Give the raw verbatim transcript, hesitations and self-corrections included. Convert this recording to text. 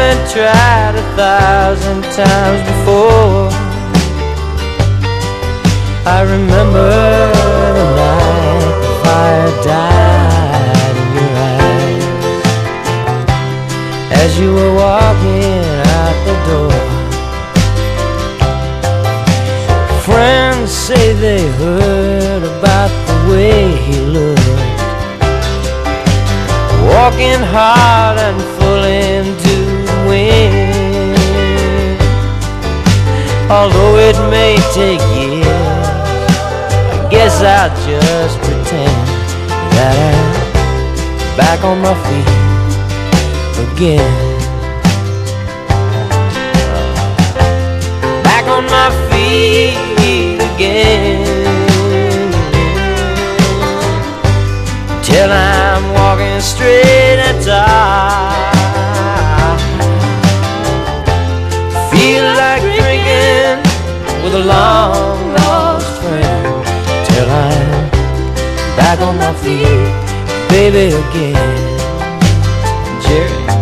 and tried a thousand times before. I remember the night the fire died in your eyes as you were walking out the door. Friends say they heard about the way he looked, walking hard and full into the wind. Although it may take years, I guess I'll just pretend that I'm back on my feet again. Back on my feet again, till I'm walking straight and tall. Feel like drinking with a long lost friend, till I'm back on my feet, baby, again. Jerry.